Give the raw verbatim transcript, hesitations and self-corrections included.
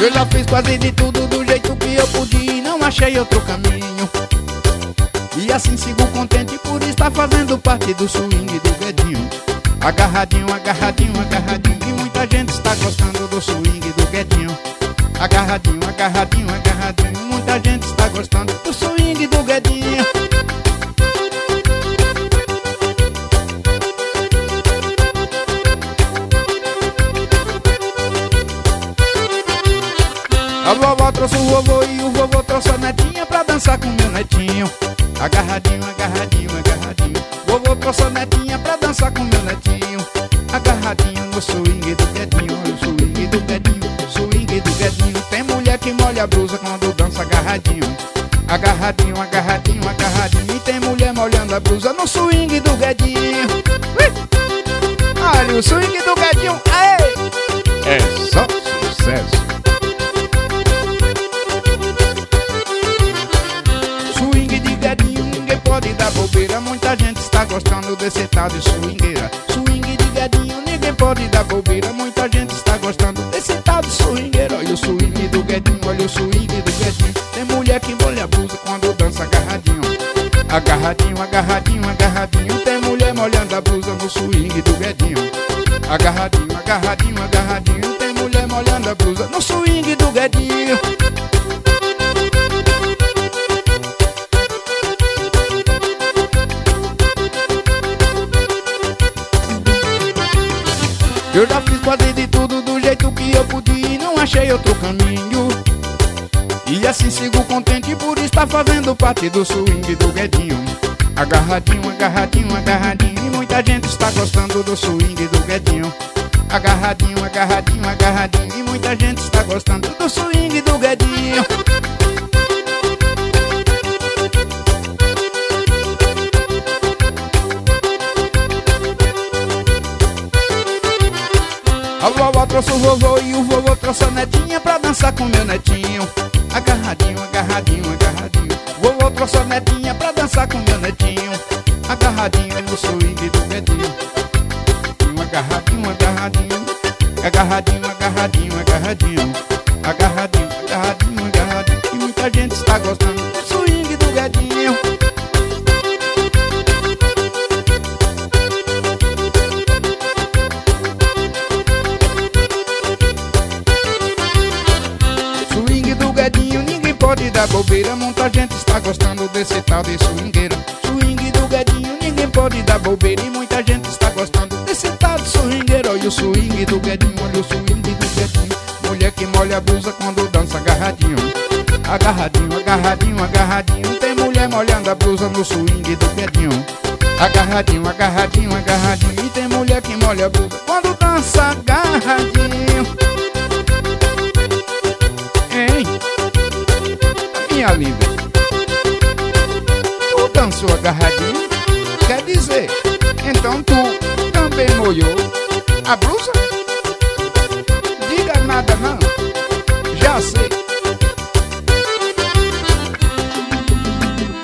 Eu já fiz quase de tudo do jeito que eu podia e não achei outro caminho. E assim sigo contente por estar fazendo parte do swing do Guedinho. Agarradinho, agarradinho, agarradinho, e muita gente está gostando do swing do Guedinho. Agarradinho, agarradinho, agarradinho, muita gente está gostando do swing do Guedinho. A vovó trouxe o vovô e o vovô trouxe a netinha pra dançar com meu netinho. Agarradinho, agarradinho, agarradinho, vovô trouxe a netinha pra dançar com meu netinho. Agarradinho no swing do Guedinho, olha o swing do Guedinho, swing do Guedinho. Tem mulher que molha a blusa quando dança agarradinho. Agarradinho, agarradinho, agarradinho, e tem mulher molhando a blusa no swing do Guedinho. Olha o swing do Guedinho, aê! É só sucesso. Pode dar bobeira, muita gente está gostando desse tal de swingueira. Swing de Guedinho, ninguém pode dar bobeira, muita gente está gostando desse tal de swingueira. Olha o swing do Guedinho, olha o swing do Guedinho. Tem mulher que molha a blusa quando dança agarradinho. Agarradinho, agarradinho, agarradinho, tem mulher molhando a blusa no swing do Guedinho. Agarradinho, agarradinho, agarradinho, tem mulher molhando a blusa no swing do Guedinho. Eu já fiz quase de tudo do jeito que eu podia e não achei outro caminho. E assim sigo contente por estar fazendo parte do swing do Guedinho. Agarradinho, agarradinho, agarradinho, e muita gente está gostando do swing do Guedinho. Agarradinho, agarradinho, agarradinho, e muita gente está gostando do swing do Guedinho. A vovó trouxe o vovô e o vovô trouxe a netinha pra dançar com meu netinho. Agarradinho, agarradinho, agarradinho, vovô trouxe a netinha pra dançar com meu netinho. Agarradinho no swing do Guedinho. Agarradinho, agarradinho, agarradinho, agarradinho, agarradinho, agarradinho, agarradinho, agarradinho, e muita gente está gostando do swing do Guedinho. Ninguém pode dar bobeira, muita gente está gostando desse tal de swingueira. Swing do Guedinho, ninguém pode dar bobeira, e muita gente está gostando desse tal de swingueira. Olha o swing do Guedinho, olha o swing do Guedinho. Mulher que molha a blusa quando dança agarradinho. Agarradinho, agarradinho, agarradinho, tem mulher molhando a blusa no swing do Guedinho. Agarradinho, agarradinho, agarradinho, e tem mulher que molha a blusa quando dança agarradinho. Hein? Minha linda, tu dançou agarradinho? Quer dizer, então tu também molhou a blusa? Diga nada não, já sei.